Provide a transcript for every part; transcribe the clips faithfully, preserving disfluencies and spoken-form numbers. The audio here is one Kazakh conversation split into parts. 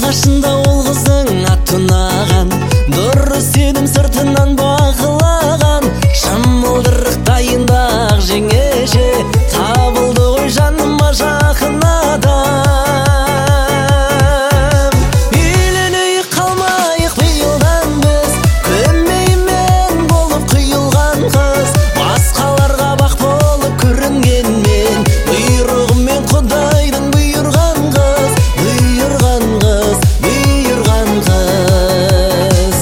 қашында ол қызың ат ұнаған, дұрыс едім сыртынан бағылаған. Шамылдырық дайындақ жеңеше, табылды ғой жаныма жақын адам. Үйленейік қалмайық биылдан біз, көмеймен болып құйылған қыз. Басқаларға бақ болып көрінгенмен, бұйрығымен құдайдың бұйырған қыз. Бұйырған қыз, бұйырған қыз.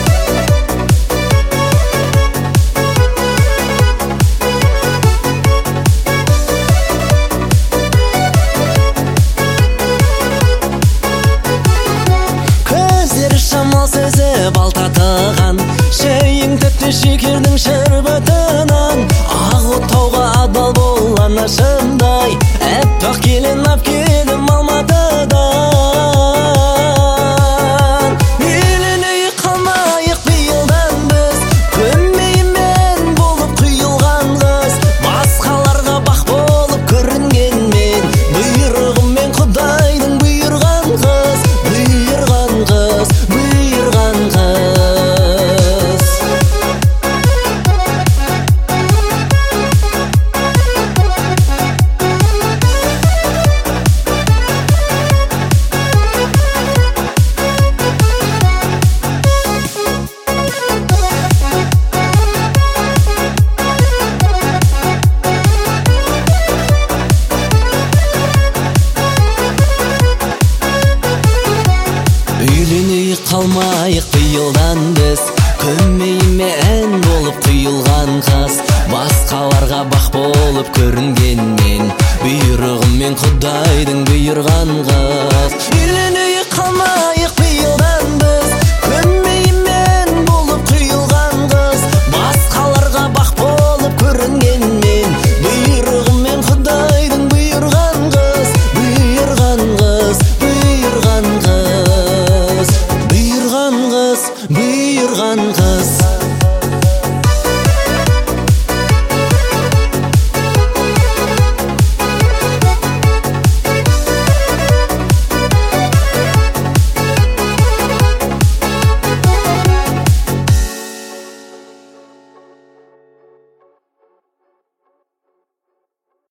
Көздері шамал сөзі балтатыған, шейін тіпті шекердің шербетінен. Ақ отауға адал бол анашымдай, әппақ келін ап келім Алматыдан. Үйленейік қалмайық биылдан біз, көмеймен болып құйылған қыз. Басқаларға бақ болып көрінгенмен, бұйрығымен құдайдың бұйырған қыз. Бұйырған қыз, бұйырған қыз. Үйленейік қалмайық биылдан біз, көмейіме ән болып құйылған қыз. Басқаларға бақ болып көрінгенмен, бұйрығымен құдайдың бұйырған қыз. Үйленейік қалмайық